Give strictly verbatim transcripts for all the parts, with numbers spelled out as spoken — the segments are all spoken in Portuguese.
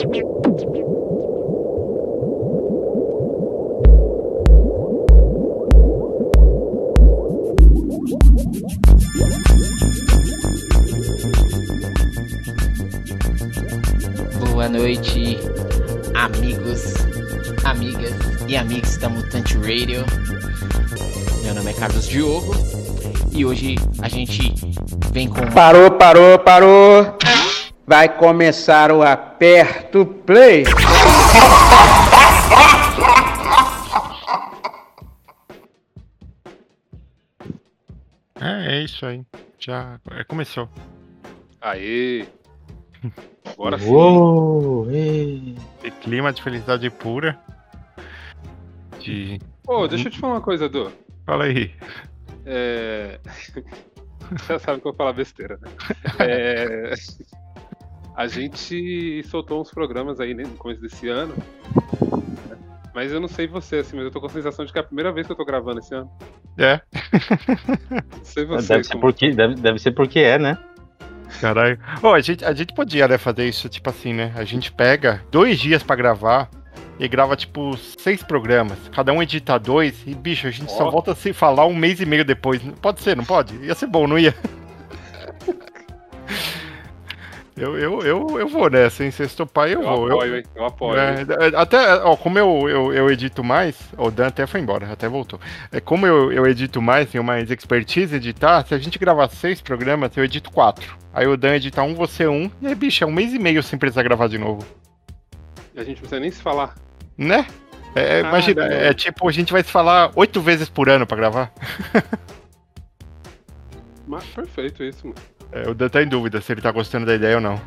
Boa noite, amigos, amigas e amigos da Mutante Radio. Meu nome é Carlos Diogo e hoje a gente vem com... Parou, parou, parou! Vai começar o Aperto Play! É, é isso aí. Já é, começou. Aê! Agora sim. Uou, ei. E clima de felicidade pura. De... Pô, deixa eu te falar uma coisa, Edu. Fala aí. É... Você sabe que eu vou falar besteira, né? É... A gente soltou uns programas aí né, no começo desse ano. Né? Mas eu não sei você, assim, mas eu tô com a sensação de que é a primeira vez que eu tô gravando esse ano. É. Não sei você. Deve ser, como... porque, deve, deve ser porque é, né? Caralho. Oh, a, gente, a gente podia, né, fazer isso, tipo assim, né? A gente pega dois dias pra gravar e grava, tipo, seis programas. Cada um edita dois e, bicho, a gente Oh. só volta a se falar um mês e meio depois. Pode ser, não pode? Ia ser bom, não ia? Eu, eu, eu, eu vou nessa, hein? Se vocês toparem, eu, Eu vou. apoio, eu, hein? Eu apoio. É, hein? até, ó, como eu, eu, eu edito mais, o Dan até foi embora, até voltou. É, como eu, eu edito mais, tenho mais expertise em editar, se a gente gravar seis programas, eu edito quatro. Aí o Dan edita um, você um, e aí, bicho, é um mês e meio sem precisar gravar de novo. A gente não precisa nem se falar. Né? É, Ah, imagina, não. é tipo, a gente vai se falar oito vezes por ano pra gravar. Mas perfeito isso, mano. É, o Dan tá em dúvida se ele tá gostando da ideia ou não.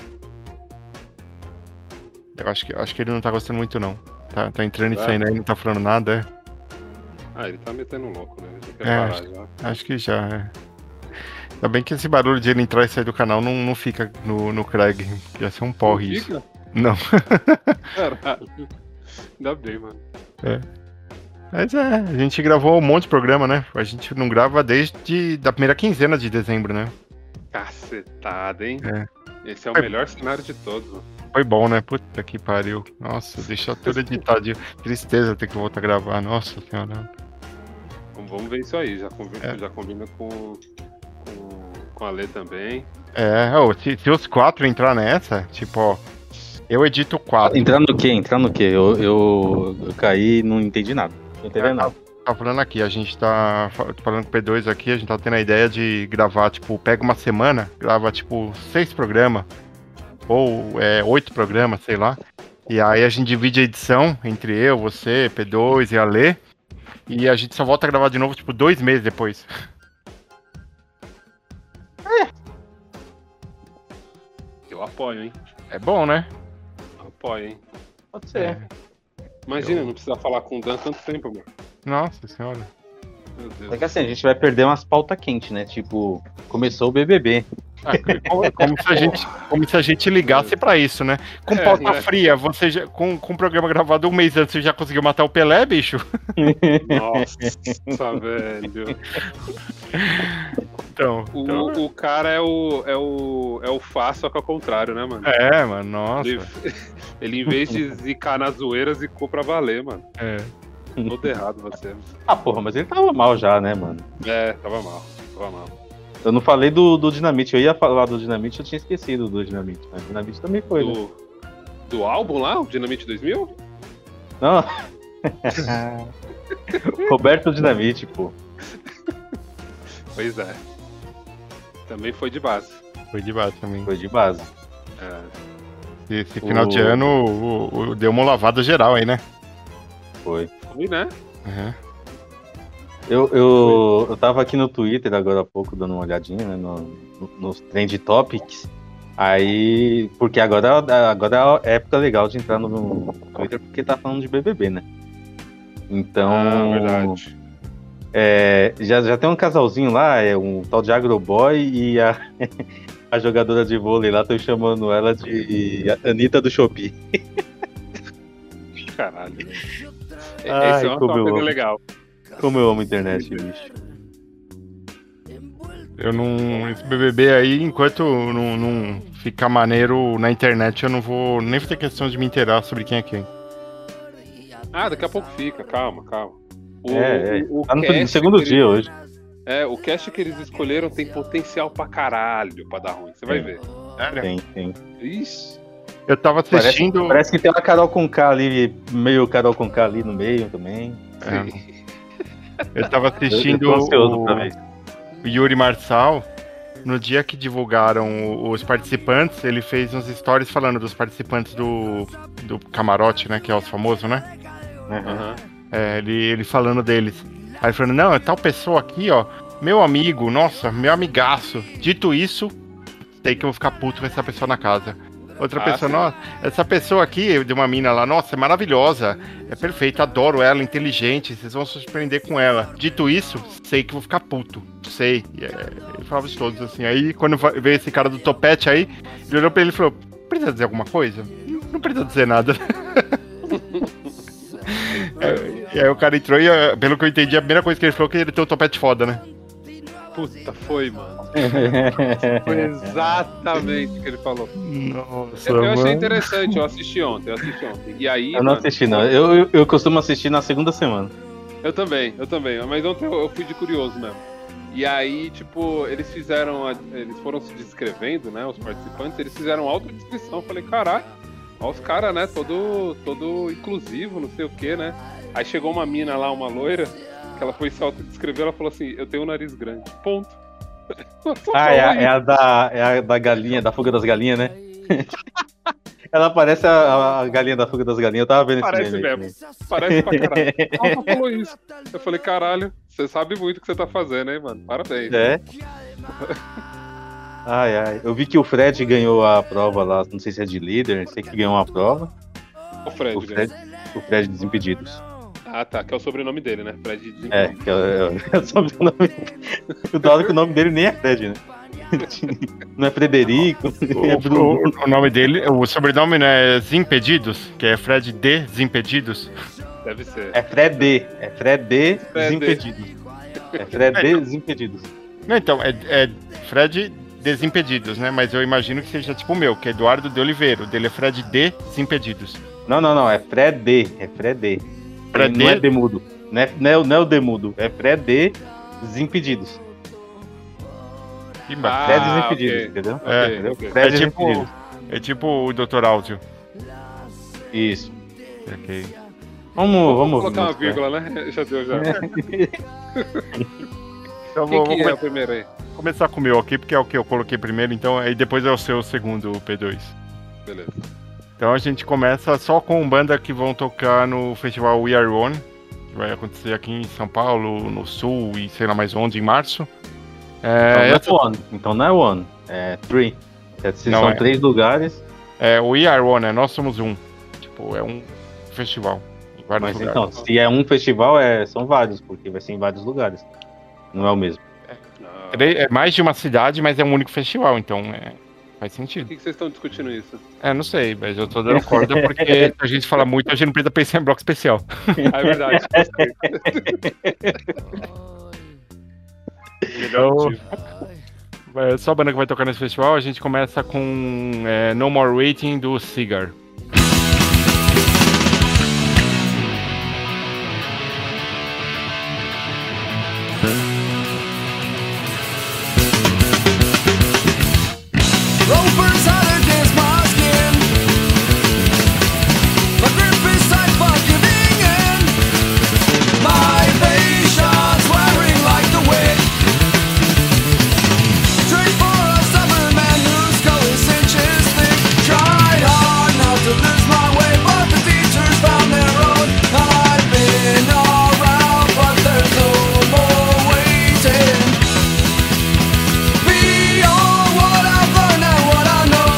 Eu acho que, eu acho que ele não tá gostando muito, não. Tá, tá entrando e É? saindo aí, não tá falando nada, é. Ah, ele tá metendo louco, né? Ele já quer É, parar acho- já. Acho que já, é. Ainda bem que esse barulho de ele entrar e sair do canal não, não fica no, no Craig. Ia ser um porre Não isso. fica? Não. Caralho. Ainda bem, mano. Mas é, a gente gravou um monte de programa, né? A gente não grava desde da primeira quinzena de dezembro, né? Cacetada, hein? É. Esse é o Foi- melhor cenário de todos, mano. Foi bom, né? Puta que pariu. Nossa, deixa tudo editado. Tristeza ter que voltar a gravar. Nossa senhora. Então, vamos ver isso aí. Já combina, É. já combina com, com, com a Lê também. É, ô, se, se os quatro entrar nessa, tipo, ó, eu edito quatro. Entrar no quê? Entrar no quê? Eu, eu, eu caí e não entendi nada. Não entendi É, nada. Tá falando aqui, a gente tá fa- falando com o P dois aqui, a gente tá tendo a ideia de gravar, tipo, pega uma semana, grava, tipo, seis programas, ou é, oito programas, sei lá, e aí a gente divide a edição entre eu, você, P dois e a Lê, e a gente só volta a gravar de novo, tipo, dois meses depois. Eu apoio, hein? É bom, né? Eu apoio, hein? Pode É. Imagina, não precisar falar com o Dan tanto tempo, mano. Nossa senhora. Meu Deus. É que assim, a gente vai perder umas pautas quentes, né? Tipo, começou o B B B. Ah, como, como se a gente, como se a gente ligasse pra isso, né? Com É, pauta né? fria, você já, com, com o programa gravado um mês antes, você já conseguiu matar o Pelé, bicho? Nossa, velho. Então, O, então o cara é o, é o. É o Fá, só que ao contrário, né, mano? é, mano, nossa. Ele, ele, em vez de zicar na zoeira, zicou pra valer, mano. É. Todo errado você. Ah, porra, mas ele tava mal já, né, mano? É, tava mal. Tava mal. Eu não falei do, do Dinamite. Eu ia falar do Dinamite, eu tinha esquecido do Dinamite. Mas o Dinamite também foi, né? Do, do álbum lá, o Dinamite dois mil? Não. Roberto Dinamite, pô. Pois é. Também foi de base. Foi de base também. Foi de base. É, Esse final O- de ano o, o- deu uma lavada geral aí, né? Foi. foi, né? Uhum. Eu, eu, eu tava aqui no Twitter agora há pouco, dando uma olhadinha, né, no, no- nos Trend Topics. Aí, porque agora, agora é a época legal de entrar no, no Twitter, porque tá falando de B B B, né? Então, Ah, verdade. é, já, já tem um casalzinho lá, é um tal de Agroboy e a, a jogadora de vôlei lá, tô chamando ela de Anitta do Shopee. Caralho. velho. Ai, Esse é uma como eu coisa amo. legal. Como eu amo a internet, bicho. Eu não. Esse B B B aí, enquanto não, não ficar maneiro na internet, eu não vou nem fazer questão de me inteirar sobre quem é quem. Ah, daqui a pouco fica, calma, calma. O, É, é. o, o Tá no, no cast segundo que dia eles- hoje. É, o cast que eles escolheram tem potencial pra caralho pra dar ruim, você vai É. ver. Sério? Tem, tem. Ixi. Eu tava Parece, assistindo. parece que tem uma Carol com K ali, meio Carol com K ali no meio também. É, eu tava Eu, eu assistindo tô ansioso o, pra ver. o Yuri Marçal. No dia que divulgaram o- os participantes, ele fez uns stories falando dos participantes do, do camarote, né? Que é os famosos, né? Uhum. Aham. É, ele, ele falando deles. Aí ele falando, não, é tal pessoa aqui, ó. Meu amigo, nossa, meu amigaço. Dito isso, sei que eu vou ficar puto com essa pessoa na casa. Outra Ah, pessoa, sim. nossa, essa pessoa aqui, de uma mina lá, nossa, é maravilhosa. É perfeita, adoro ela, inteligente, vocês vão se surpreender com ela. Dito isso, sei que eu vou ficar puto. Sei. E, é, ele falava de todos assim. Aí, quando va- veio esse cara do topete aí, ele olhou pra ele e falou: precisa dizer alguma coisa? Não, não precisa dizer nada. É, e aí o cara entrou e, é, pelo que eu entendi, a primeira coisa que ele falou é que ele tem um topete foda, né? Puta, foi, mano. Foi exatamente o que ele falou. Nossa, Eu, eu achei mano. interessante, eu assisti ontem, eu assisti ontem. E aí, Eu não mano, assisti, não. Eu, eu, eu costumo assistir na segunda semana. eu também, eu também. Mas ontem eu, eu fui de curioso mesmo. E aí, tipo, eles fizeram, a- eles foram se descrevendo, né, os participantes, eles fizeram autodescrição. Eu falei, caralho, olha os caras, né, todo, todo inclusivo, não sei o que, né. Aí chegou uma mina lá, uma loira, que ela foi se autodescrever, ela falou assim, eu tenho um nariz grande, ponto. Ela só Ah, é a, falou é a da, é a da galinha, da fuga das galinhas, né? Ela parece a, a galinha da fuga das galinhas. Eu tava vendo esse Parece meme aí mesmo. também. Parece pra caralho. Ela só falou isso. Eu falei, caralho, você sabe muito o que você tá fazendo, hein, mano? Parabéns. É. Ai, ai. Eu vi que o Fred ganhou a prova lá, não sei se é de líder, não sei que ganhou uma prova. O Fred, O Fred, o Fred Desimpedidos. Ah, tá, que é o sobrenome dele, né? Fred de É, que é, é, é o sobrenome. O da hora que o nome dele nem é Fred, né? Não é Frederico, é O, Bruno. o- o nome dele, o sobrenome não é Desimpedidos, que é Fred D. Desimpedidos. Deve ser. É Fred D. É Fred D. Fred. Desimpedidos. É Fred D. Desimpedidos. Não, então, é, é Fred Desimpedidos, né? Mas eu imagino que seja tipo o meu, que é Eduardo de Oliveira. O dele é Fred D. Desimpedidos. Não, não, não. É Fred D. É Fred D. Fred Não é D? Demudo. Não é, não é, o- não é o Demudo. É Fred D. Desimpedidos. Que ba- Fred Ah, Desimpedidos, ok. entendeu? É, Ok, Entendeu? ok. Fred É tipo- Desimpedidos. É tipo o doutor Áudio. Isso. Ok. Vamos, Vou vamos colocar uma ouvir, vírgula, né? Já deu, já. Então Quem vou, que vou é o primeiro aí? começar com o meu aqui, porque é o que eu coloquei primeiro, então aí depois é o seu segundo P dois. Beleza. Então a gente começa só com banda que vão tocar no festival We Are One, que vai acontecer aqui em São Paulo, no Sul e sei lá mais onde, em março. Então É, não é essa- one. Então não é one. É three. É, se Não são é. três lugares. é o We Are One, é Nós Somos Um. Tipo, é um festival em vários Mas lugares. então, se é um festival, é, são vários, porque vai ser em vários lugares. Não é o mesmo. Ah, Tre- É mais de uma cidade, mas é um único festival, então é, faz Por sentido. que, que vocês estão discutindo isso? É, não sei, mas eu tô dando corda porque a gente fala muito, a gente não precisa pensar em bloco especial. Ah, é verdade. gostei. Então, é só a banda que vai tocar nesse festival. A gente começa com é, No More Waiting do Cigar. Rovers out against my skin. My grip is tight but giving in. My patience wearing like the wind. Trade for a stubborn man whose skull is inches thick. Tried hard not to lose my way, but the teachers found their own. I've been around, but there's no more waiting. Beyond what I've learned and what I know,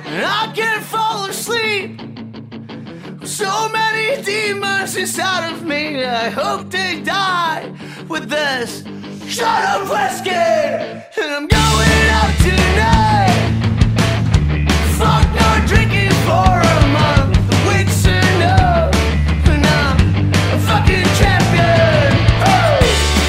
I can't fall asleep. So many demons inside of me. I hope they die with this shot of whiskey. And I'm going out tonight. Fuck not drinking for a month. The week's enough. And I'm a fucking champion. Oh!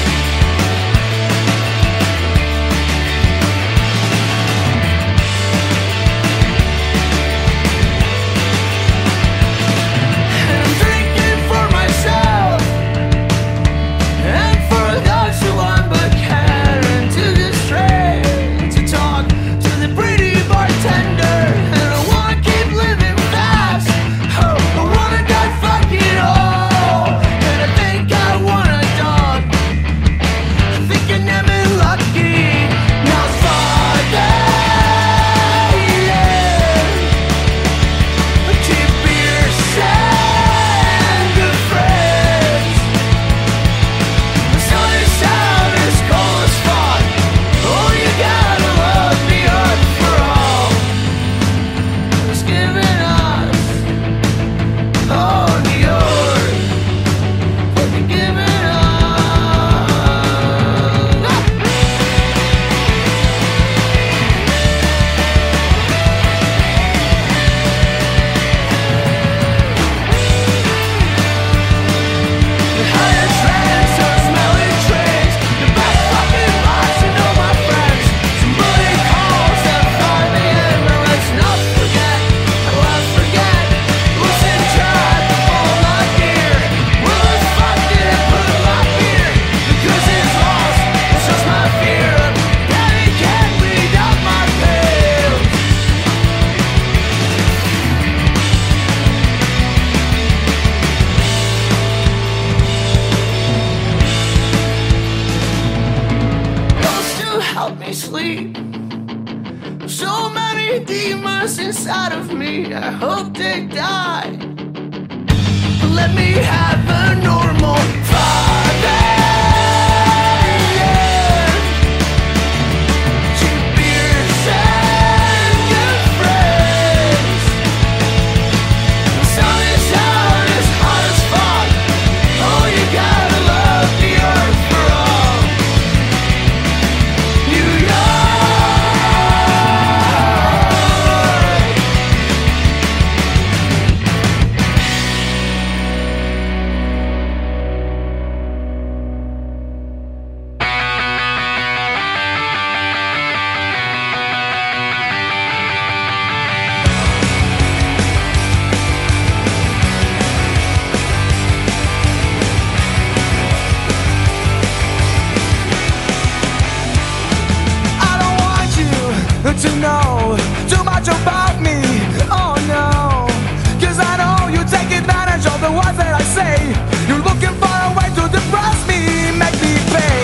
To know too much about me, oh no. Cause I know you take advantage of the words that I say. You're looking for a way to depress me, make me pay.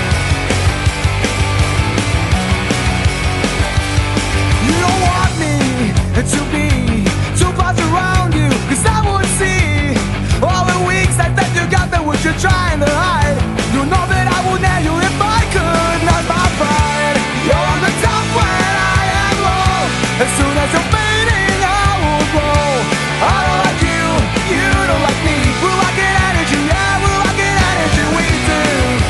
You don't want me to be too close around you, cause I would see all the weak sides that you got, that what you're trying to hide. You know that I would nail you if I could, not my pride. You're on the top when as soon as you're fading, I will grow. I don't like you, you don't like me. We're like an energy, yeah, we're like an energy, we do.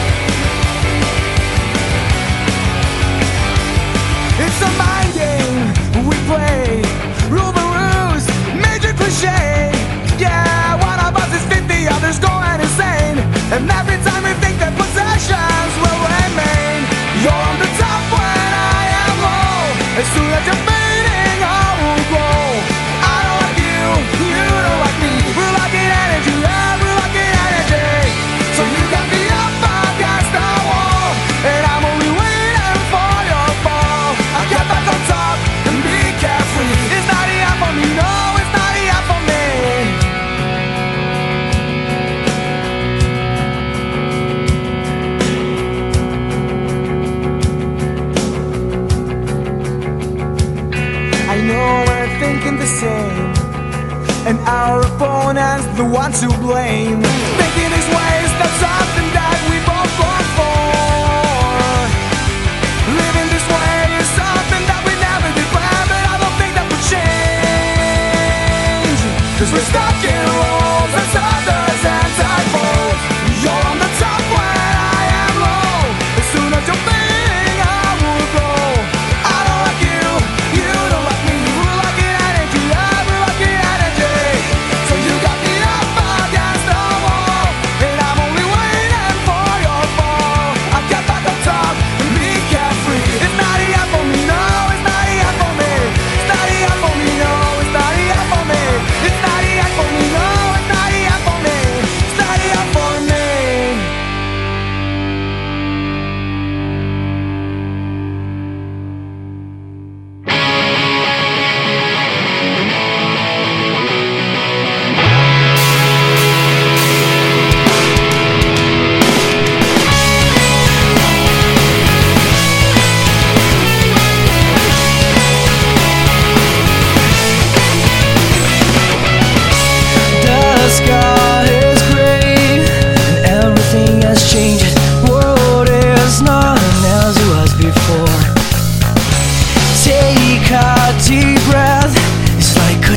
It's a mind game we play. Rule the ruse, major cliche. Yeah, one of us is fifty, others going insane. And every time we think that possessions will remain. You're on the top when I am low. As soon as you're and our opponents the ones to blame. Thinking these ways, that's something that we both long for. Living this way is something that we never did plan, but I don't think that would change.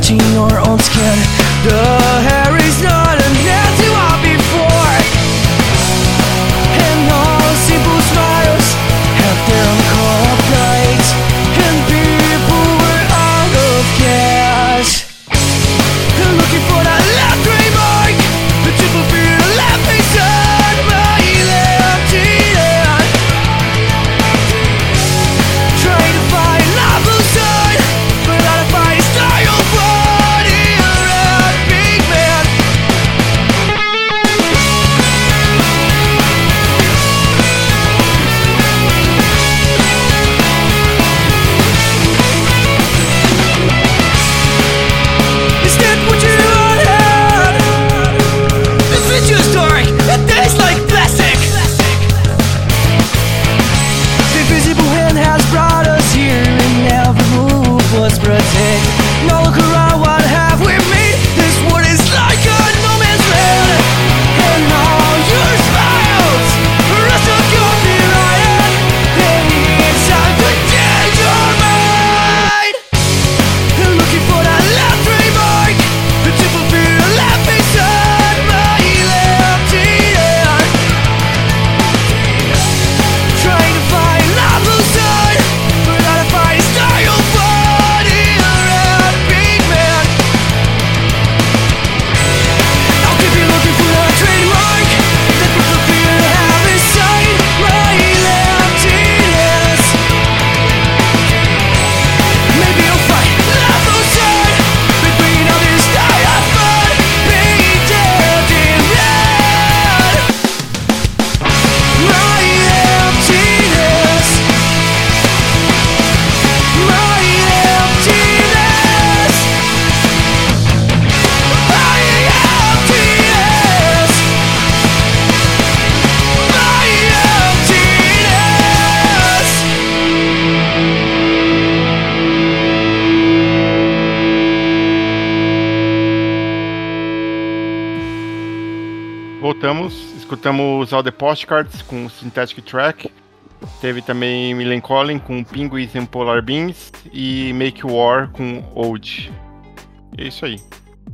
touching your own skin. The hair is not an end to what before, and all simple smiles have their color plates, and people were out of gas, looking for that last remark, the triple fear left inside my emptiness, trying to find love outside, but I find style running around, big man. Is that what you wanted? The future's dark, it tastes like plastic. The invisible hand has brought us here, and every move was protected. Now look around, what have we made? This world is like a no man's land, and all your smiles are so copyrighted, and it's time to change your mind. Looking for that last remark, the triple fear left inside my emptiness, trying to find love outside, but I find style running around, big man. I'll keep you looking for that trademark, that triple fear have inside my emptiness. Maybe you'll find love outside, between all this diaphragm painted in red. My emptiness, my emptiness, my emptiness, my emptiness. Voltamos, escutamos All the Postcards com Synthetic Track. Teve também Millencolin com Penguins and Polar Beans e Make War com Old. E é isso aí.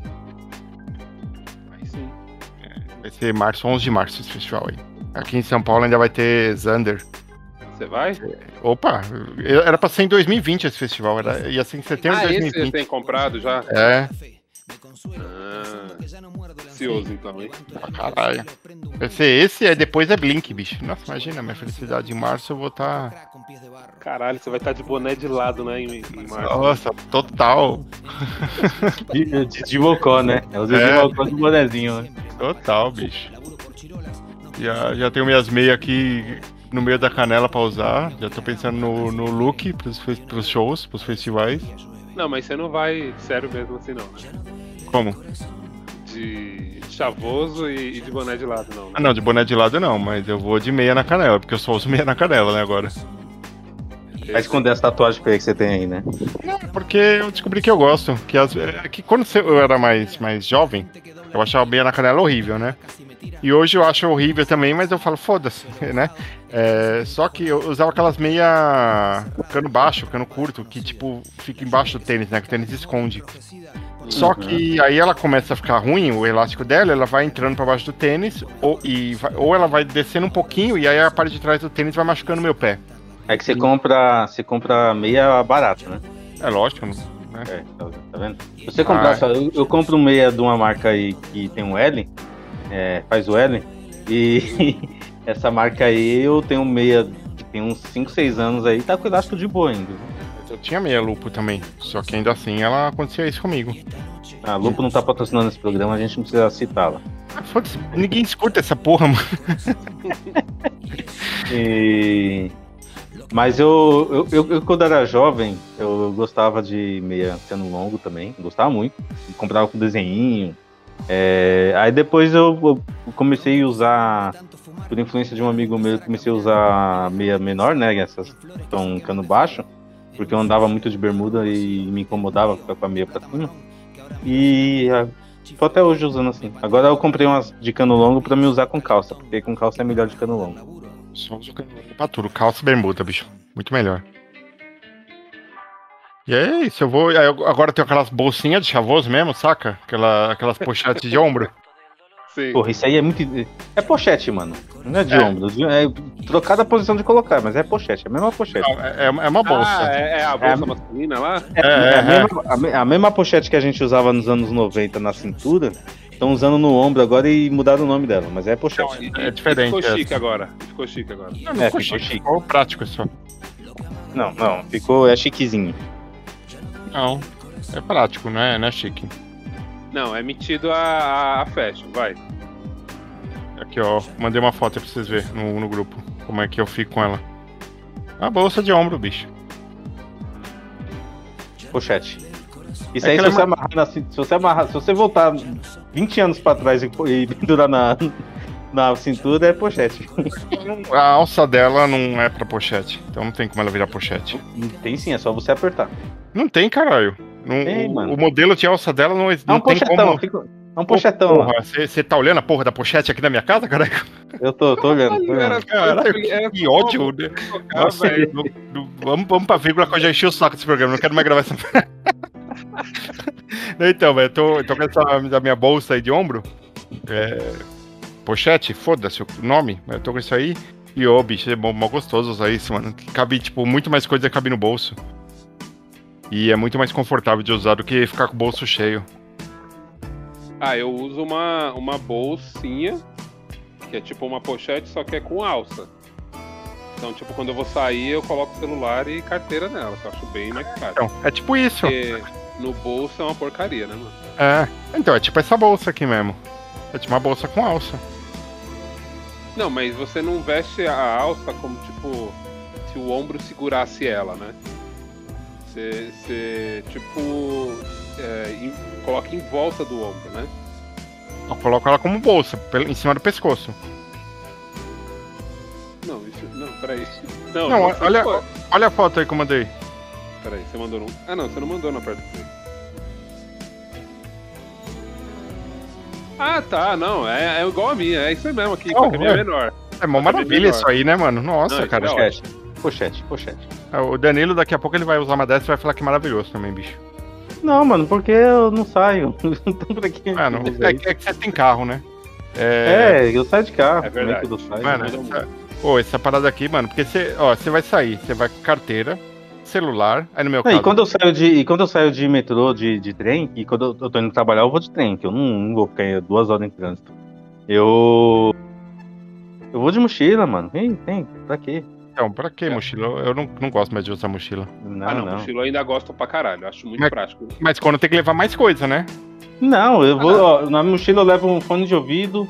Aí sim. Vai ser março, onze de março esse festival aí. Aqui em São Paulo ainda vai ter Xander. Você vai? Opa, era pra ser em dois mil e vinte esse festival, era, ia ser em setembro de Ah, dois mil esse e você vinte. tem comprado já? É, Ah, ansioso então, hein? pra caralho. Vai ser esse e depois é Blink, bicho. Nossa, imagina, minha felicidade em março eu vou estar... Tá... Caralho, você vai estar de boné de lado, né, em, em março. Nossa, total. De, de, de Mocó, né? É o É. de Mocó do bonezinho, né? Total, bicho. Já, já tenho minhas meias aqui no meio da canela pra usar. Já tô pensando no, no look pros, fe- pros shows, pros festivais. Não, mas você não vai sério mesmo assim, não, né? Como? De chavoso e, e de boné de lado, não, né? Ah, não, de boné de lado não, mas eu vou de meia na canela, porque eu só uso meia na canela, né, agora. Vai esconder as tatuagens feias que você tem aí, né? Não, porque eu descobri que eu gosto. Que, as, é que quando eu era mais, mais jovem, eu achava meia na canela horrível, né? E hoje eu acho horrível também, mas eu falo, foda-se, né? É, só que eu usava aquelas meia cano baixo, cano curto, que tipo, fica embaixo do tênis, né? Que o tênis esconde. Só que aí ela começa a ficar ruim, o elástico dela, ela vai entrando pra baixo do tênis, ou, e vai- ou ela vai descendo um pouquinho, e aí a parte de trás do tênis vai machucando meu pé. É que você compra, você compra meia barata, né? É lógico, né? É, tá, tá vendo? Se você comprar, Ah. só, eu, eu compro meia de uma marca aí que tem um L, é, faz o L, e essa marca aí eu tenho meia que tem uns cinco, seis anos aí, tá com elástico de boa ainda. Eu tinha meia lupo também, só que ainda assim ela acontecia isso comigo. A Lupo não tá patrocinando esse programa, a gente não precisa citá-la. Ah, foda-se, ninguém escuta essa porra, mano. E... Mas eu, eu, eu, eu, quando era jovem, eu gostava de meia cano longo também, gostava muito, comprava com desenhinho. É, aí depois eu, eu comecei a usar, por influência de um amigo meu, eu comecei a usar meia menor, né, essas com cano baixo, porque eu andava muito de bermuda e me incomodava ficar com a meia pra cima. E ah, tô até hoje usando assim. Agora eu comprei umas de cano longo pra me usar com calça, porque com calça é melhor de cano longo. Só uso pra tudo, calça e bermuda, bicho. Muito melhor. E é isso, eu vou. aí eu- Agora eu tenho aquelas bolsinhas de chavoso mesmo, saca? Aquela, aquelas pochetes de ombro. Sim. Porra, isso aí é muito. É pochete, mano. Não é de É. ombro. É trocada a posição de colocar, mas é pochete. É a mesma pochete. Não, É, é uma bolsa. Ah, é, é a bolsa É a- masculina lá? É, É, a, é, mesma, a me- a mesma pochete que a gente usava nos anos noventa na cintura, estão usando no ombro agora e mudaram o nome dela, mas é pochete. E- É e- diferente Ficou chique essa. agora. Ficou chique agora. Não, não É, ficou ficou chique, chique. ficou prático só. Não, não, ficou. É chiquezinho. Não, é prático, não é, não é chique. Não, é metido a, a, a fashion, vai. Aqui, ó, mandei uma foto aí pra vocês verem no, no grupo. Como é que eu fico com ela. A bolsa de ombro, bicho. Pochete. Isso É aí, que se ela você, é amarrar na cin- se você amarrar, se você voltar vinte anos pra trás e, e pendurar na, na cintura, é pochete. A alça dela não é pra pochete. Então não tem como ela virar pochete. Tem sim, é só você apertar. Não tem, caralho. Não- Tem, o, mano. o modelo de alça dela não, É não um tem pochetão, como. fica- é um pochetão lá. Porra, você tá olhando a porra da pochete aqui na minha casa, caralho? Eu tô, tô olhando, tô olhando. Caralho, Era que ódio, né? Ah, Nossa, velho. não- não- vamos, vamos pra vírgula que eu já enchi o saco desse programa, não quero mais gravar essa. Não, então, velho, eu tô, eu tô com essa da minha bolsa aí de ombro. É, pochete, foda-se o nome, mas eu tô com isso aí. E ô, bicho, é mó, mó gostoso usar isso, mano. Cabe, tipo, muito mais coisa cabe no bolso. E é muito mais confortável de usar do que ficar com o bolso cheio. Ah, eu uso uma, uma bolsinha, que é tipo uma pochete, só que é com alça. Então, tipo, quando eu vou sair, eu coloco celular e carteira nela, que eu acho bem mais prático. Então, é tipo isso. Porque no bolso é uma porcaria, né, mano? É, então, é tipo essa bolsa aqui mesmo. É tipo uma bolsa com alça. Não, mas você não veste a alça como, tipo, se o ombro segurasse ela, né? Você, você tipo, é, em- coloca em volta do ombro, né? Eu coloco ela como bolsa, pelo- em cima do pescoço. Não, isso. Não, peraí. Não, Não, você olha, pode- olha a foto aí que eu mandei. Peraí, você mandou no. Ah, não, você não mandou na parte do. Ah, tá, não, é, é igual a minha, é isso aí mesmo aqui, Não, só que a minha é é. menor. É uma maravilha menor. isso aí, né, mano? Nossa, Não, isso cara. é Pochete, pochete, pochete. É, o Danilo, daqui a pouco ele vai usar uma dessa e vai falar que é maravilhoso também, bicho. Não, mano, porque eu não saio. Então pra que Mano, eu usar é, isso? é que você tem carro, né? É. É, eu saio de carro. É verdade. como é que eu saio? Mano, essa, pô, essa parada aqui, mano, porque você, ó, você vai sair, você vai com carteira, celular, aí no meu Não, caso. e quando eu saio de, e quando eu saio de metrô, de, de trem, e quando eu, eu tô indo trabalhar, eu vou de trem, que eu não, não vou ficar duas horas em trânsito. Eu. Eu vou de mochila, mano. Vem, tem, pra quê? Então, pra que mochila? Eu não, não gosto mais de usar mochila. Não, ah, não, não. mochila eu ainda gosto pra caralho, acho muito Mas- prático. Mas quando tem que levar mais coisa, né? Não, eu vou. Ah, não. Ó, na mochila eu levo um fone de ouvido,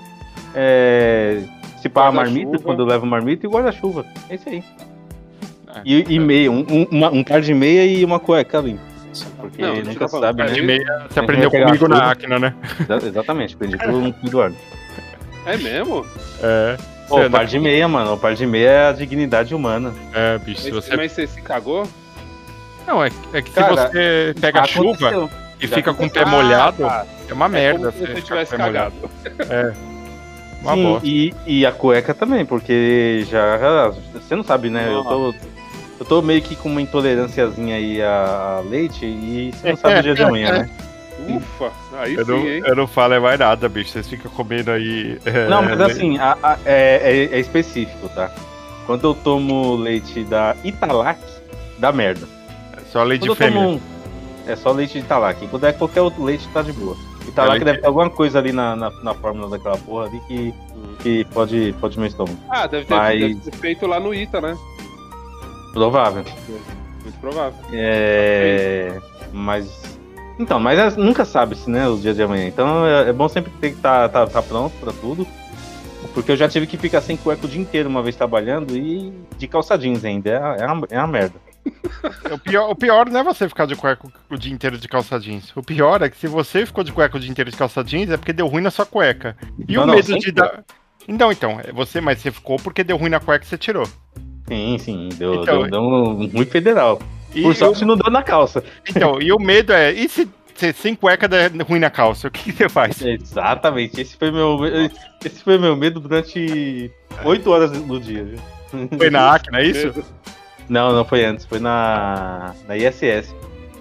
é, se pá, a Guarda-chuva. marmita, quando eu levo marmita, e guarda-chuva. É isso aí. É, E, e meia, um, um, uma- um par de meia e uma cueca ali. Porque Não, nunca deixa eu se falar, sabe, cara, né? de meia, você Tem aprendeu que pegar comigo tudo. na Acna, né? Exa- Exatamente, aprendi tudo no Eduardo. É mesmo? É. Pô, Você o anda- par de meia, mano. O par de meia é a dignidade humana. É, bicho, se Mas, você. mas você se cagou? Não, é, é que Cara, se você pega Já chuva aconteceu. e Já fica com o pé aconteceu. molhado, Ah, é uma É merda. como se você ficar tivesse com o pé molhado. cagado. Uma Sim, bosta. e, e a cueca também, porque já. Você não sabe, né? Eu tô, eu tô meio que com uma intolerânciazinha aí a, a leite e você não sabe o dia de amanhã, né? Ufa, aí Eu sim, não, hein? eu não falo é mais nada, bicho. Vocês ficam comendo aí. é, Não, mas leite. assim, a- a- é, é- é específico, tá? Quando eu tomo leite da Italac, dá merda. Só leite Quando de eu fêmea. tomo um, é só leite de Italac. Quando é qualquer outro leite, tá de boa. Italac leite- deve ter alguma coisa ali na, na, na fórmula daquela porra ali que, que pode, pode meu estômago. Ah, deve ter, Mas- deve ter feito lá no Ita, né? Provável. Muito provável. É. Mas. Então, mas é- nunca sabe-se, né, o dia de amanhã. Então é, é bom sempre ter que estar tá, tá, tá pronto pra tudo. Porque eu já tive que ficar sem cueca o dia inteiro uma vez trabalhando e de calça jeans ainda. É, é, uma, é uma merda. O pior, o pior não é você ficar de cueca o dia inteiro de calça jeans. O pior é que se você ficou de cueca o dia inteiro de calça jeans é porque deu ruim na sua cueca. E Não, o não, medo sem de dar. Então, então, é você, mas você ficou porque deu ruim na cueca e você tirou. Sim, sim. Deu, Então, deu, deu um ruim federal. E Por o- sorte não deu na calça. Então, e o medo é, e se você sem cueca der ruim na calça, o que você faz? Exatamente. Esse foi meu, esse foi meu medo durante oito horas do dia. Viu? Foi na Acna, é isso? Medo. Não, não foi antes. Foi na, na I S S.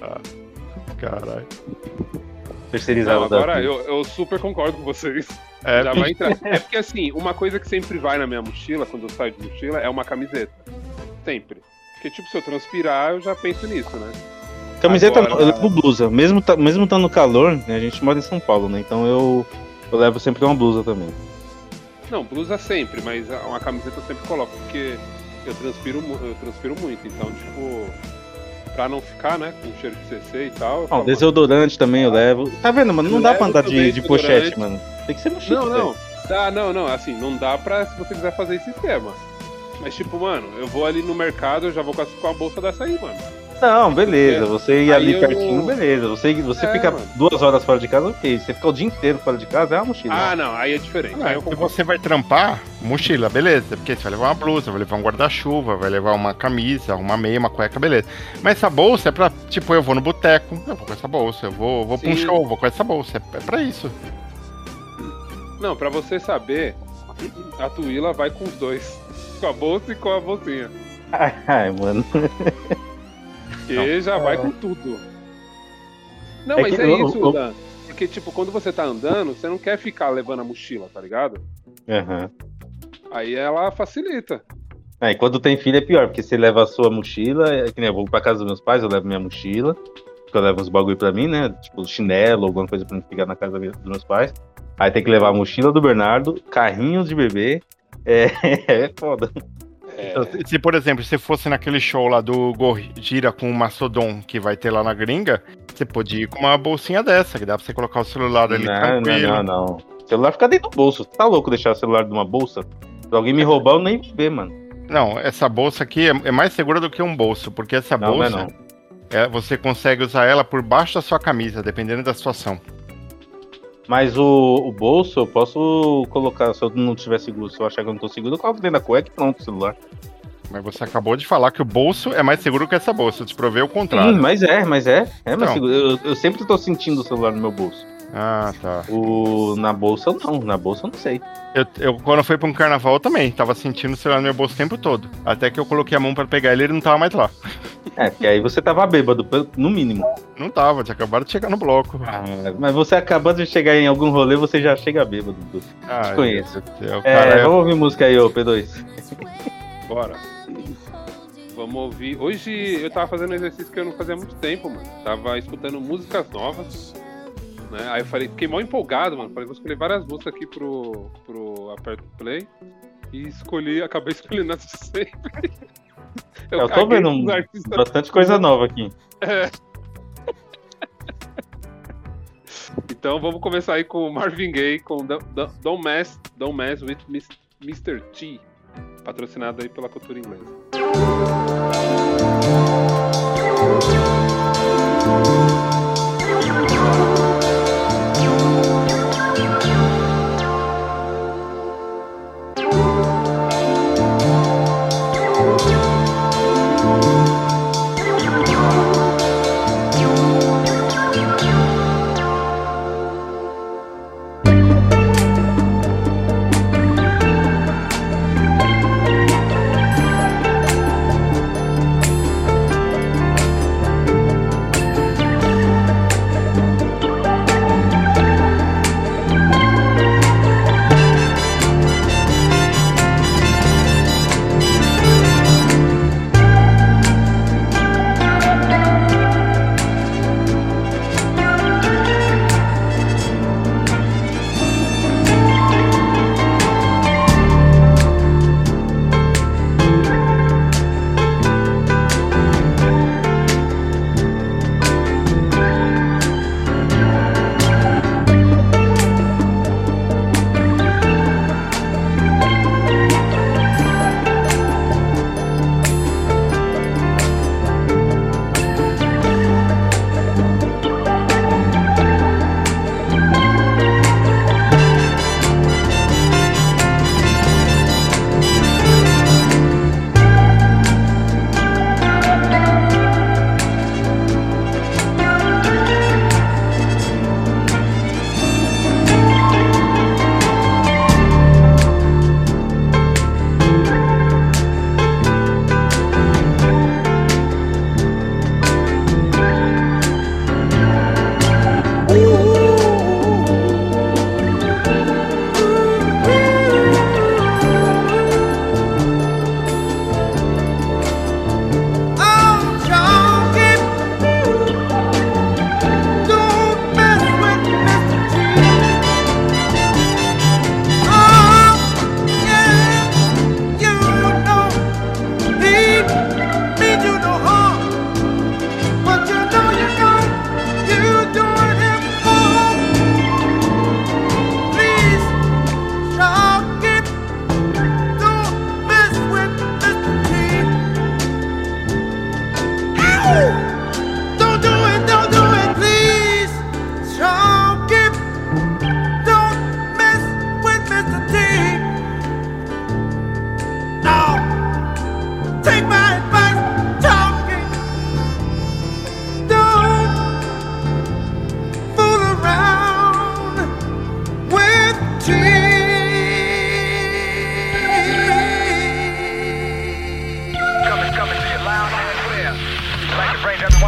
Tá. Caralho. Terceirizava Não, agora da eu, eu super concordo com vocês. É, Já vai entrar. É porque assim, uma coisa que sempre vai na minha mochila, quando eu saio de mochila, é uma camiseta. Sempre. Porque, tipo, se eu transpirar, eu já penso nisso, né? Camiseta Agora- não, eu levo blusa. Mesmo, tá, mesmo tá no calor, né, a gente mora em São Paulo, né? Então eu, eu levo sempre uma blusa também. Não, blusa sempre, mas a- uma camiseta eu sempre coloco, porque eu transpiro, mu- eu transpiro muito. Então, tipo, pra não ficar, né, com cheiro de C C e tal. eu Ó, falo, desodorante também eu levo. Tá vendo, mano? Não Eu dá levo pra andar também de, de pochete, desodorante. mano. Tem que ser mochila. Não, velho. não. Dá, não, não. Assim, não dá pra se você quiser fazer esse esquema. Mas, tipo, mano, eu vou ali no mercado, eu já vou com a, com a bolsa dessa aí, mano. Não, beleza. É. Você ir Aí ali eu- pertinho, beleza. Você, você É, fica mano. duas horas fora de casa, ok. Você fica o dia inteiro fora de casa, é uma mochila. Ah, não, aí é diferente. Aí eu Se concordo. você vai trampar, mochila, beleza. Porque você vai levar uma blusa, vai levar um guarda-chuva, vai levar uma camisa, uma meia, uma cueca, beleza. Mas essa bolsa é pra, tipo, eu vou no boteco, eu vou com essa bolsa. Eu vou, vou pra um Sim. show, vou com essa bolsa. É, é pra isso. Não, pra você saber, a Tuíla vai com os dois. Com a bolsa e com a bolsinha. Ai, mano. E já vai com tudo. Não, É mas que é eu- isso, eu- Dan. Porque, tipo, quando você tá andando, você não quer ficar levando a mochila, tá ligado? Aham. Aí ela facilita. É, e quando tem filho é pior, porque você leva a sua mochila, é que nem eu vou pra casa dos meus pais, eu levo minha mochila, porque eu levo uns bagulho pra mim, né? Tipo chinelo, alguma coisa pra não ficar na casa dos meus pais. Aí tem que levar a mochila do Bernardo, carrinhos de bebê. É, é foda. É, Então, se- se, por exemplo, se fosse naquele show lá do Gojira com o Mastodon que vai ter lá na gringa, você pode ir com uma bolsinha dessa, que dá pra você colocar o celular ali Não, tranquilo. não, não, não. O celular fica dentro do bolso. Tá louco deixar o celular numa bolsa? Se alguém me roubar, eu nem vou ver, mano. Não, essa bolsa aqui é, é mais segura do que um bolso, porque essa Não, não é bolsa, não. é, você consegue usar ela por baixo da sua camisa, dependendo da situação. Mas o, o bolso eu posso colocar, se eu não tiver seguro, se eu achar que eu não tô seguro, eu coloco dentro da cueca e pronto, o celular. Mas você acabou de falar que o bolso é mais seguro que essa bolsa, eu te provei o contrário. Sim, mas é, mas é. É mais Então. seguro. Eu, eu sempre tô sentindo o celular no meu bolso. Ah, tá. O, na bolsa não, na bolsa eu não sei. Eu, eu, quando eu fui pra um carnaval eu também, tava sentindo o celular no meu bolso o tempo todo. Até que eu coloquei a mão pra pegar ele e ele não tava mais lá. É, porque aí você tava bêbado, no mínimo. Não tava, tinha acabado de chegar no bloco. Ah, mas você acabando de chegar em algum rolê, você já chega bêbado. Dudu. Ah, conheço. Deus do céu, É, cara, vamos ouvir música aí, ô P dois. bora. Vamos ouvir. Hoje eu tava fazendo um exercício que eu não fazia há muito tempo, mano. Tava escutando músicas novas. Né? Aí eu falei, fiquei mal empolgado, mano. Falei, vou escolher várias músicas aqui pro, pro Aperto Play. E escolhi, acabei escolhendo as de sempre. Eu tô caguei vendo pros um- artistas. Bastante coisa nova aqui. Então vamos começar aí com o Marvin Gaye com Don't, Don't- Don't Mess, Don't Mess with mister T, patrocinado aí pela cultura inglesa. Don't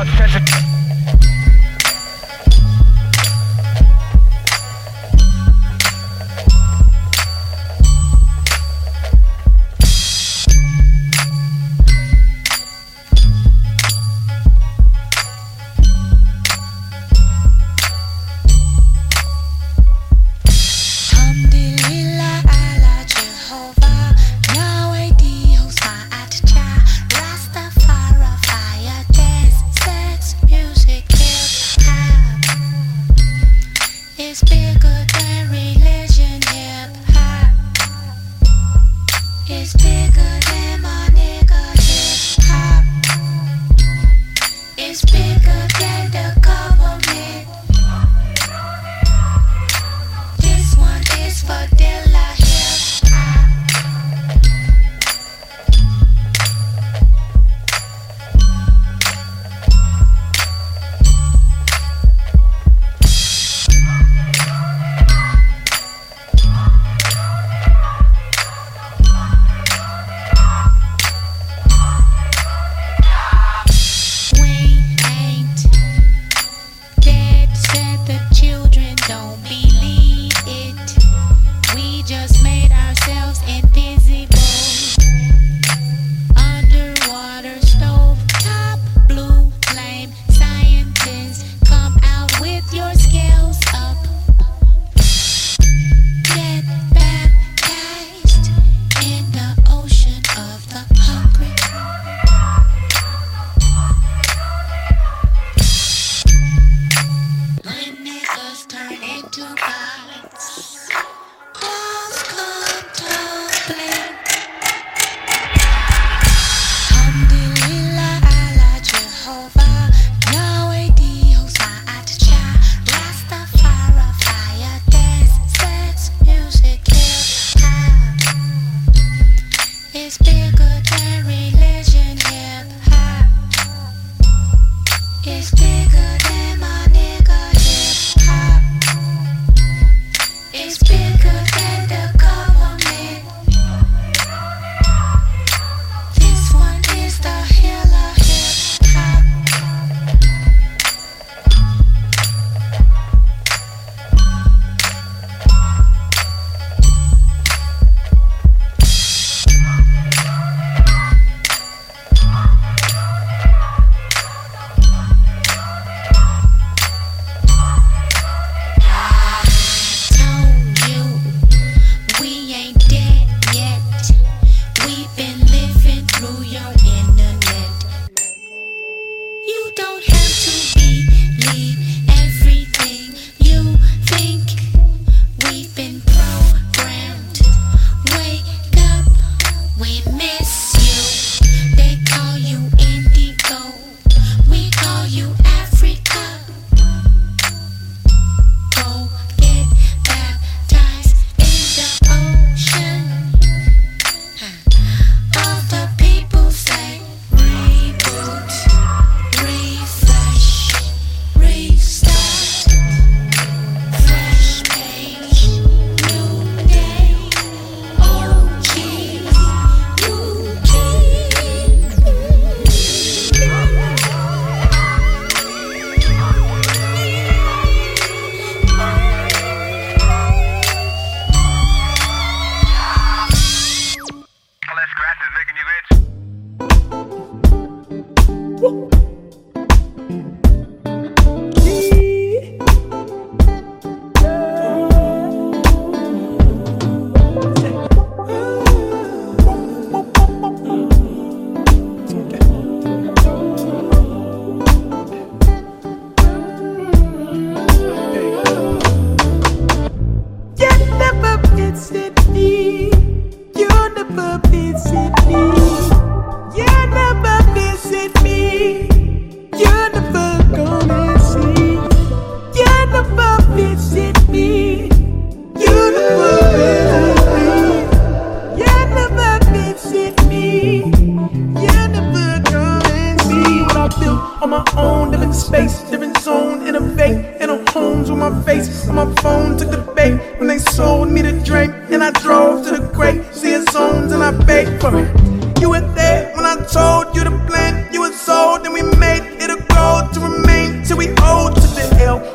You were there when I told you the plan. You were sold and we made it a growth.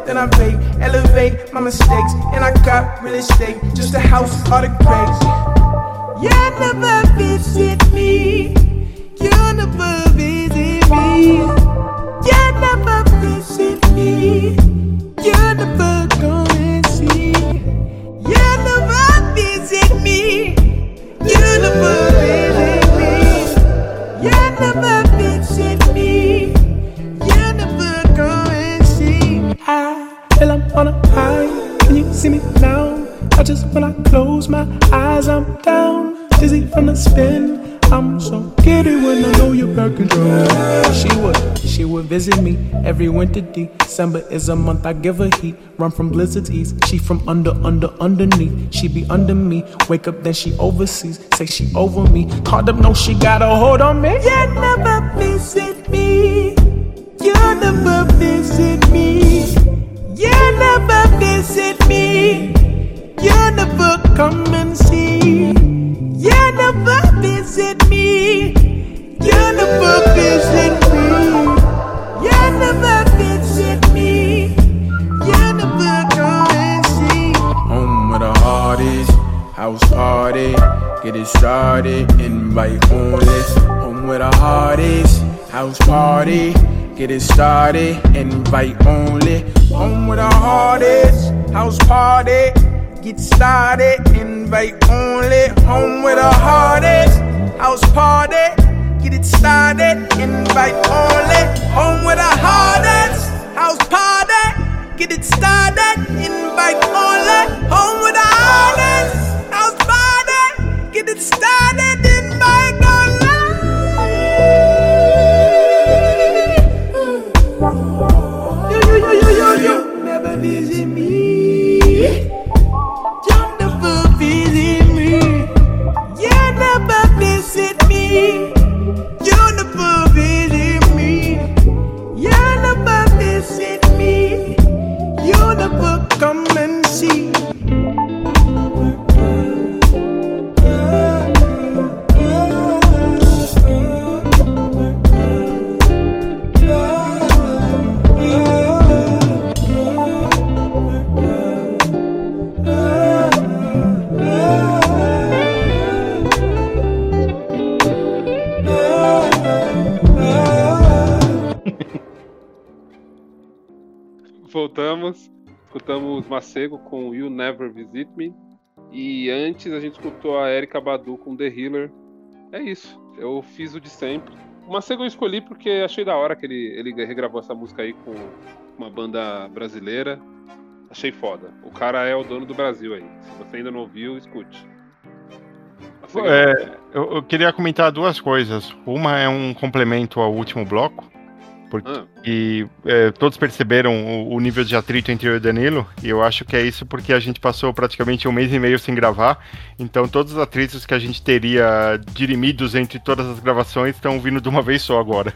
then I vape, elevate my mistakes, and I got real estate, just a house with all the grapes. You never visit me, you never visit me, you never visit me, you never come and see, you never visit me, you never visit me, you never visit me, you never come and see. I feel I'm on a high, can you see me now? I just when I close my eyes, I'm down, dizzy from the spin. I'm so giddy when I know you're back control. She would, she would visit me every winter. December is a month I give her heat. Run from blizzards east. She from under, under, underneath. She be under me. Wake up then she overseas. Say she over me. Called up, no, she got a hold on me. You never visit me. You never visit me. You never visit me. You never come and see. You never visit me. You never visit me. You never visit me. You never come and see. Home with the hardest, house party. Get it started, invite only. Home with the hardest, house party. Get it started, invite only. Home with the hardest, house party. Get started, invite only. Home with the hardest, house party. Get it started, invite only. Home with the hardest, house party. Get it started, invite only. Home with the hardest, house party. Get it started, invite only. Yo, yo, yo, yo, yo, yo. Never visit me. Visit me, you never visit me. You never visit me. You never visit me. You never come and see. Voltamos, escutamos Macego com You Never Visit Me, e antes a gente escutou a Erykah Badu com The Healer. É isso, eu fiz o de sempre. O Macego eu escolhi porque achei da hora que ele, ele regravou essa música aí com uma banda brasileira. Achei foda. O cara é o dono do Brasil aí. Se você ainda não ouviu, escute. É, eu, eu queria comentar duas coisas. Uma é um complemento ao último bloco. Porque ah. é, todos perceberam o, o nível de atrito entre eu e o Danilo, e eu acho que é isso porque a gente passou praticamente um mês e meio sem gravar, então todos os atritos que a gente teria dirimidos entre todas as gravações estão vindo de uma vez só agora.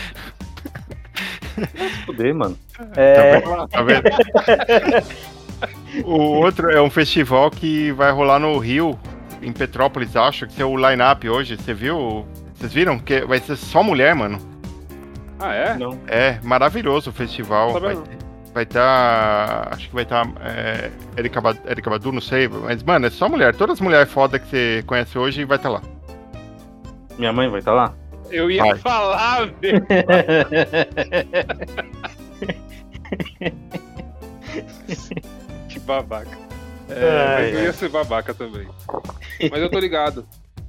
Fudei, mano. É... Tá vendo? Tá vendo? O outro é um festival que vai rolar no Rio, em Petrópolis, acho, que é o line-up hoje, você viu? Vocês viram? Que vai ser só mulher, mano. Ah, é? Não. É, maravilhoso o festival. Tá vai vai estar. Tá, acho que vai estar. Tá, é, Erykah Badu, Erykah Badu, não sei. Mas, mano, é só mulher. Todas as mulheres foda que você conhece hoje vai estar tá lá. Minha mãe vai estar tá lá? Eu ia vai. falar, velho. Que babaca. É, ai, mas eu ia ai. ser babaca também. Mas eu tô ligado.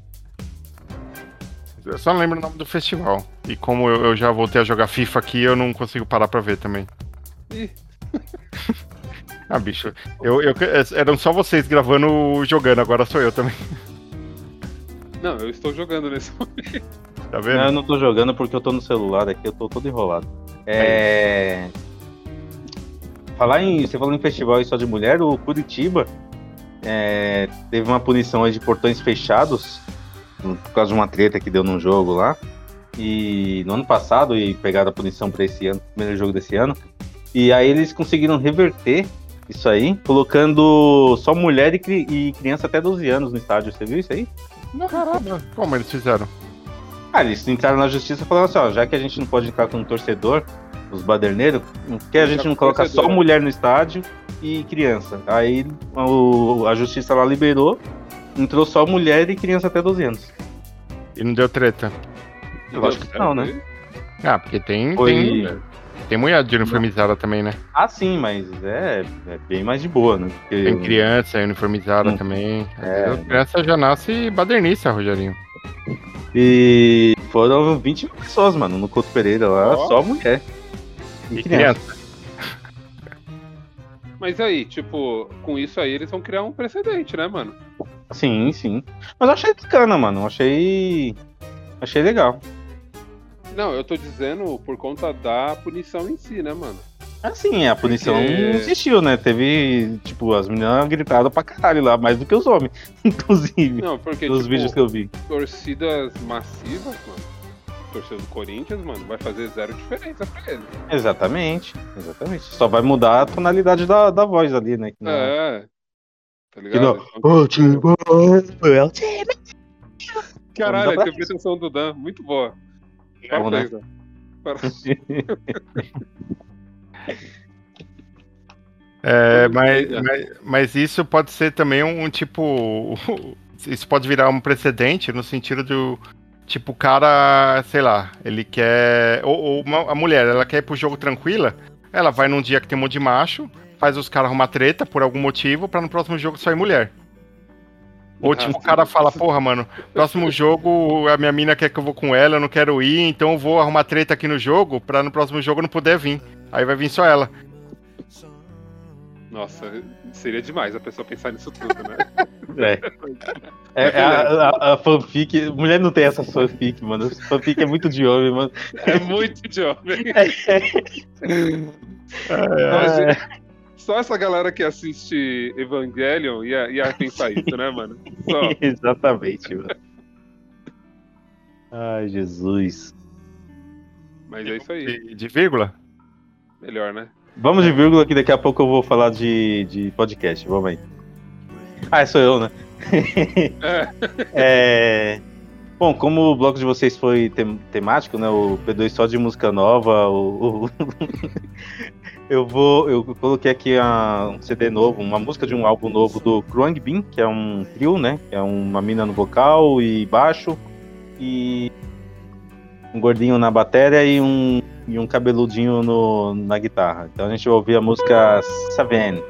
Eu só não lembro o nome do festival. E como eu, eu já voltei a jogar FIFA aqui, eu não consigo parar pra ver também. Ih. Ah, bicho. Eu, eu, eram só vocês gravando jogando, agora sou eu também. Não, eu estou jogando nesse momento. Tá vendo? Não, eu não tô jogando porque eu tô no celular aqui, eu tô todo enrolado. É... Falar em... Você falou em festival e só de mulher, o Curitiba é... teve uma punição aí de portões fechados por causa de uma treta que deu num jogo lá. E no ano passado, e pegaram a punição pra esse ano, primeiro jogo desse ano. E aí eles conseguiram reverter isso aí, colocando só mulher e, cri- e criança até doze anos no estádio. Você viu isso aí? Não, caramba. Como eles fizeram? Ah, eles entraram na justiça e falaram assim, ó, já que a gente não pode entrar com um torcedor os baderneiros, porque a gente não coloca só mulher no estádio e criança. Aí o, a justiça lá liberou, entrou só mulher e criança até doze anos. E não deu treta. Eu acho que não, né? Ah, porque tem, Foi- tem, tem mulher de uniformizada também, né? Ah, sim, mas é, é bem mais de boa, né? Porque Tem criança uniformizada Hum. também. É. A criança já nasce badernista, Rogerinho. E foram vinte pessoas, mano, no Couto Pereira lá, Ó. só mulher. E criança. Mas aí, tipo, com isso aí eles vão criar um precedente, né, mano? Sim, sim. Mas eu achei bacana, mano. Eu achei. Achei legal. Não, eu tô dizendo por conta da punição em si, né, mano? Assim, a punição Porque- existiu, né? Teve, tipo, as meninas gritaram pra caralho lá, mais do que os homens, inclusive. Não, porque, Nos tipo, vídeos que eu vi. torcidas massivas, mano. Torcida do Corinthians, mano, vai fazer zero diferença pra eles. Exatamente, exatamente. Só vai mudar a tonalidade da, da voz ali, né? Que não- É. Tá que ligado? não- Então, Ô, time, é o time. caralho, Não a dá pra- interpretação do Dan, muito boa. Bom, né? Parabéns, Dan. Parabéns. É, Todo mas, dia. mas, mas isso pode ser também um, um tipo. Isso pode virar um precedente no sentido do. Tipo, o cara, sei lá, ele quer. Ou, ou uma- a mulher, ela quer ir pro jogo tranquila, ela vai num dia que tem um monte de macho, faz os caras arrumar treta por algum motivo, pra no próximo jogo só ir mulher. Ou tipo, o cara fala, porra, mano, próximo jogo a minha mina quer que eu vou com ela, eu não quero ir, então eu vou arrumar treta aqui no jogo, pra no próximo jogo eu não poder vir. Aí vai vir só ela. Nossa, seria demais a pessoa pensar nisso tudo, né? É. É, é a, a- a fanfic. Mulher não tem essa fanfic, mano. Essa fanfic é muito de homem, mano. É muito de homem. É. Mas, só essa galera que assiste Evangelion ia, ia pensar isso, né, mano? Só. Exatamente, mano. Ai, Jesus. Mas é isso aí. De, de vírgula? Melhor, né? Vamos de vírgula que daqui a pouco eu vou falar de, de podcast. Vamos aí. Ah, sou eu, né? É. É, bom, como o bloco de vocês foi tem- temático, né? O P dois só de música nova, o, o- eu vou, eu coloquei aqui a- um C D novo, uma música de um álbum novo do Kruang Bin, que é um trio, né? Que é uma mina no vocal e baixo e um gordinho na bateria e um e um cabeludinho no, na guitarra. Então a gente vai ouvir a música Saven.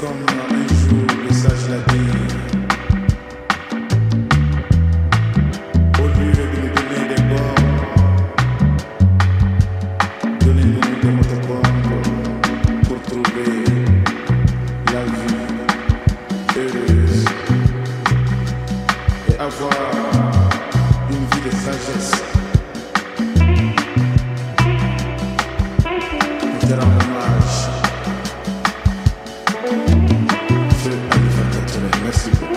comme un jour le sage l'a dit. Au lieu de nous donner des bords, donnez-nous des motocombes pour trouver la vie heureuse et avoir une vie de sagesse. Pour te rendre hommage. Feu Alpha quatre-vingts. Merci beaucoup.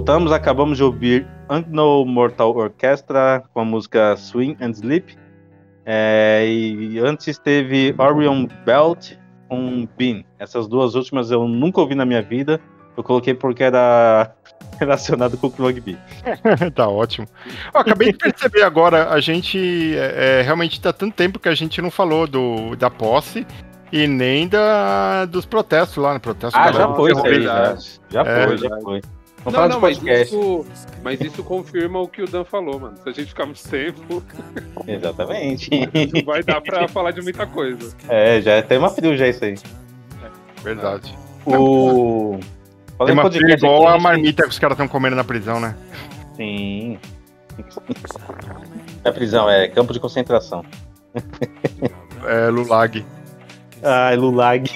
voltamos, acabamos de ouvir Unknown Mortal Orchestra com a música Swing and Sleep. É, e antes teve Orion Belt com Bean. Essas duas últimas eu nunca ouvi na minha vida. Eu coloquei porque era relacionado com o rugby. Tá ótimo. Ó, acabei de perceber agora, a gente é, realmente tá tanto tempo que a gente não falou do, da posse e nem da, dos protestos lá no protesto. Ah, galera. já foi, isso aí, já, verdade. já É, foi, já foi. Vamos Não, falar não, de mas podcast. isso, mas isso confirma o que o Dan falou, mano. Se a gente ficar muito tempo, Exatamente. não vai dar pra falar de muita coisa. É, já é tema frio já isso aí. Verdade. O... Falando Tem em uma podcast igual aqui, a gente- marmita que os caras estão comendo na prisão, né? Sim. É prisão, é campo de concentração. É, Lulag. Ai, Lulag.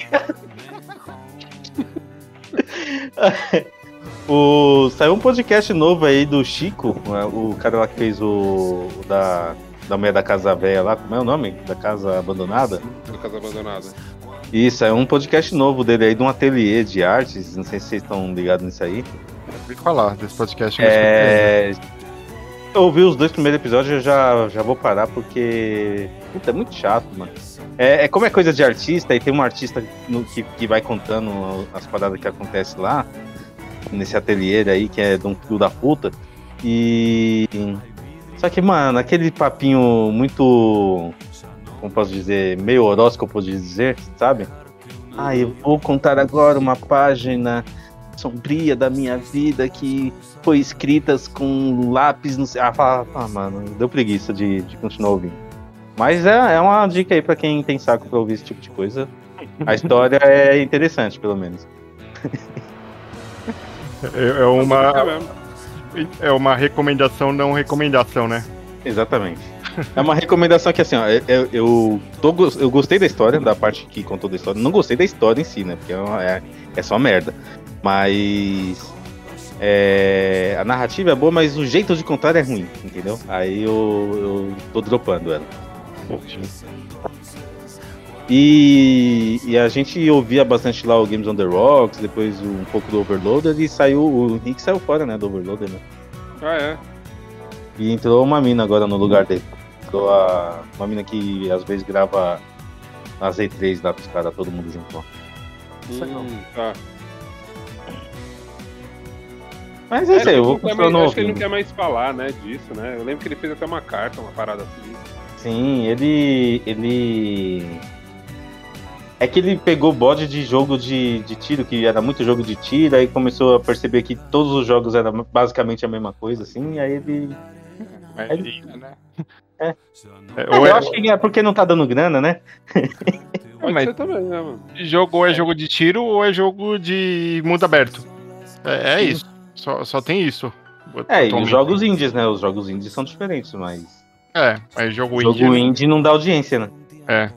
o... Saiu um podcast novo aí do Chico, né, o cara lá que fez o, o da, da mulher da casa velha lá, como é o nome? Da casa abandonada? Do Casa Abandonada. Isso, é um podcast novo dele aí, de um ateliê de artes, não sei se vocês estão ligados nisso aí. Vou falar desse podcast. eu não escutei. É... Eu ouvi os dois primeiros episódios, eu já, já vou parar, porque... Puta, é muito chato, mano. É, é como é coisa de artista, e tem um artista no, que, que vai contando as paradas que acontecem lá, nesse ateliê aí, que é de um filho da puta. E... Só que, mano, aquele papinho muito... Como posso dizer? Meio horóscopo de dizer, sabe? Ah, eu vou contar agora uma página sombria da minha vida que foi escrita com lápis, não sei. Ah, fala, ah mano, deu preguiça de, de continuar ouvindo. Mas é, é uma dica aí pra quem tem saco pra ouvir esse tipo de coisa. A história é interessante, pelo menos. É, é uma, é uma recomendação, não recomendação, né? Exatamente. É uma recomendação que, assim, ó, eu, eu, tô, gos- eu gostei da história, da parte que contou da história. Não gostei da história em si, né? Porque é, uma- é, é só merda. Mas é, a narrativa é boa, mas o jeito de contar é ruim, entendeu? Aí eu, eu tô dropando ela. E, e a gente ouvia bastante lá o Games on the Rocks, depois um pouco do Overloader, e saiu, o Rick saiu fora, né, do Overloader, né? Ah, é? E entrou uma mina agora no lugar dele. Entrou a, uma mina que às vezes grava as E três lá pros caras, todo mundo junto lá. Hum, tá. Mas é isso aí, eu vou Acho que ele continuar não no quer- Acho que ele não ouvindo. quer mais falar, né, disso, né? Eu lembro que ele fez até uma carta, uma parada assim. Sim, ele. ele. É que ele pegou bode de jogo de, de tiro, que era muito jogo de tiro, aí começou a perceber que todos os jogos eram basicamente a mesma coisa, assim, e aí ele. Mas, Ele- né? É. É, É, ou eu é, acho que é porque não tá dando grana, né? Pode mas- ser também, né, mano? jogo ou é jogo de tiro ou é jogo de mundo aberto. É, é isso. Só, só tem isso. É, e os atualmente. jogos indies, né? Os jogos indies são diferentes, mas. É, mas jogo O jogo indie. indie não dá audiência, né? É.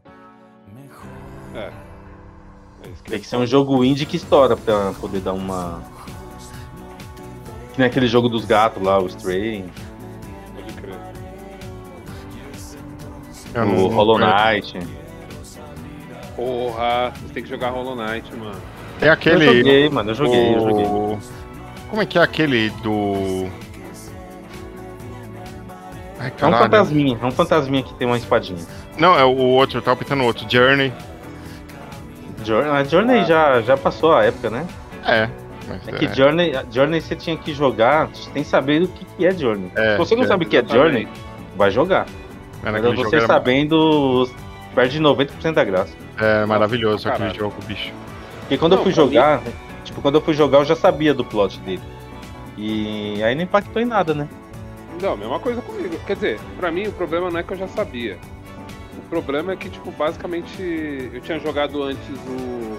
É isso que Tem que ser um jogo indie que estoura pra poder dar uma. Que nem aquele jogo dos gatos lá, o Stray, pode crer. Eu o não- Hollow Knight. Porra, você tem que jogar Hollow Knight, mano. É aquele. Eu joguei, mano, eu joguei, eu joguei. o... Como é que é aquele do. Ai, É um caralho. fantasminha, é um fantasminha que tem uma espadinha. Não, é o outro, eu tava pensando no outro. Journey. Journey, a Journey já, já passou a época, né? É. Mas É que Journey, a Journey você tinha que jogar sem saber o que, que é Journey. É, Se você não é, sabe o que é Journey, vai jogar. é, Mas naquele jogo você era- sabendo, perde noventa por cento da graça. É maravilhoso Caralho. aquele jogo, bicho. Porque quando Não, eu fui pra jogar, tipo, quando eu fui jogar eu já sabia do plot dele. E aí não impactou em nada, né? Não, mesma coisa comigo. Quer dizer, pra mim o problema não é que eu já sabia. O problema é que, tipo, basicamente eu tinha jogado antes o.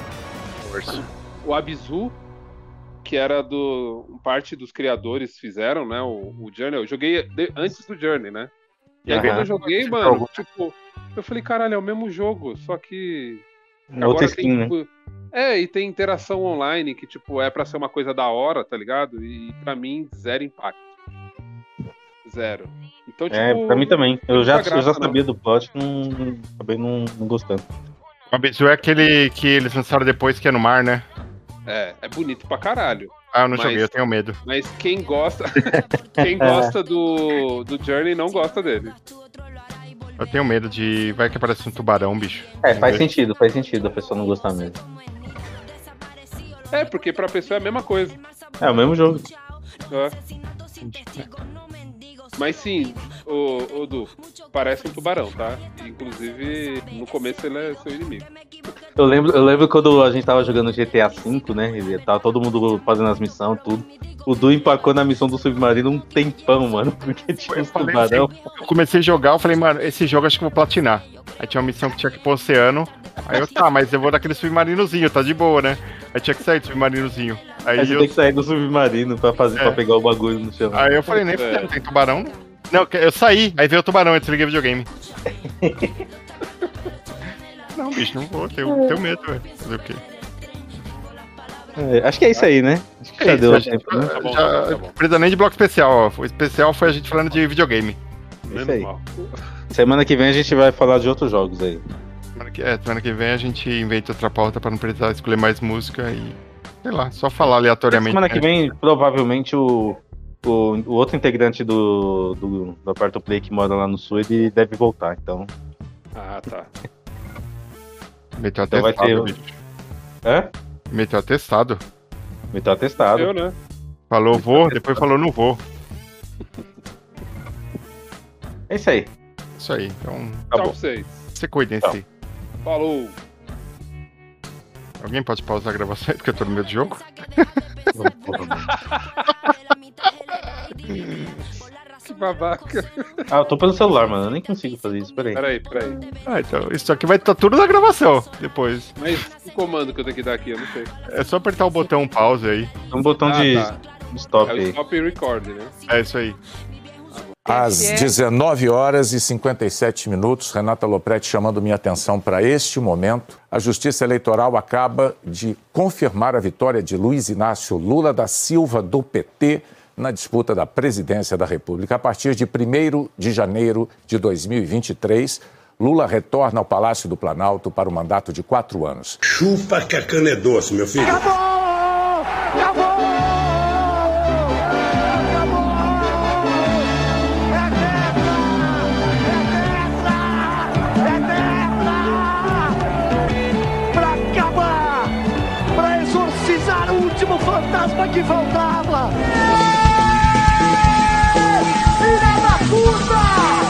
O Abzu, que era do. Parte dos criadores fizeram, né? O, o Journey. Eu joguei de- antes do Journey, né? E aí Aham. quando eu joguei, mano, tipo, eu falei, caralho, é o mesmo jogo, só que. Outra skin, tem, né? tipo, é, e tem interação online que, tipo, é pra ser uma coisa da hora, tá ligado? E pra mim, zero impacto. Zero. Então, tipo. É, pra mim também. Eu já, muita eu já graça, sabia do plot, não, acabei não, não gostando. O Abzu é aquele que eles lançaram depois que é no mar, né? É, é bonito pra caralho. Ah, eu não Mas- joguei, eu tenho medo. Mas quem gosta, quem gosta do, do Journey não gosta dele. Eu tenho medo de. Vai que aparece um tubarão, bicho. É, Vamos faz ver. sentido, faz sentido a pessoa não gostar mesmo. É, porque pra pessoa é a mesma coisa. É o mesmo jogo. Né? Mas sim, o, o Du, parece um tubarão, tá? Inclusive, no começo ele é seu inimigo. Eu lembro, eu lembro quando a gente tava jogando G T A cinco, né? E tava todo mundo fazendo as missões, tudo. O Du empacou na missão do submarino um tempão, mano. Porque tinha Eu uns falei tubarão. assim, eu comecei a jogar, eu falei, mano, esse jogo acho que eu vou platinar. Aí tinha uma missão que tinha que ir pro oceano. Aí eu, tá, mas eu vou naquele submarinozinho, tá de boa, né? Aí tinha que sair do submarinozinho. Aí, Aí você eu, tem que sair do submarino pra, fazer, É. pra pegar o bagulho no chão. aí eu falei, nem É. fudendo, tem tubarão? Não, eu saí, aí veio o tubarão, eu desliguei o videogame. Não, bicho, não vou, tenho, tenho medo, velho. Fazer o quê? É, acho que é isso aí, né? Acho que já É deu isso, tempo, né? Tá bom, Já, tá bom. precisa nem de bloco especial, ó. O especial foi a gente falando de videogame. Menos aí. mal. Semana que vem a gente vai falar de outros jogos aí. Semana que, é, semana que vem a gente inventa outra pauta pra não precisar escolher mais música e. Sei lá, só falar aleatoriamente. Semana que né? vem, provavelmente, o, o, o outro integrante do, do, do Aperto Play que mora lá no sul, ele deve voltar, então. Ah, tá. Meteu Então vai atestado, ter- bicho. É? Meteu atestado. Meteu atestado. Eu, né? Falou vou, depois falou não vou. É isso aí. Isso aí, então. Tá Tchau bom. pra vocês. Você cuida em Tchau. si. Falou. Alguém pode pausar a gravação aí, porque eu tô no meio do jogo? Que babaca. Ah, eu tô pelo celular, mano. Eu nem consigo fazer isso. Peraí. Peraí, peraí. Ah, então. Isso aqui vai estar tudo na gravação depois. Mas o comando que eu tenho que dar aqui, eu não sei. É só apertar o botão pause aí. Tem um botão Ah, de tá. stop É o aí. stop record, né? É isso aí. Às dezenove horas e cinquenta e sete minutos, Renata Lopretti chamando minha atenção para este momento. A Justiça Eleitoral acaba de confirmar a vitória de Luiz Inácio Lula da Silva, do P T, na disputa da presidência da República. A partir de primeiro de janeiro de dois mil e vinte e três, Lula retorna ao Palácio do Planalto para o mandato de quatro anos. Chupa que a cana é doce, meu filho. Pra acabar, pra exorcizar o último fantasma que faltava. Filha da puta!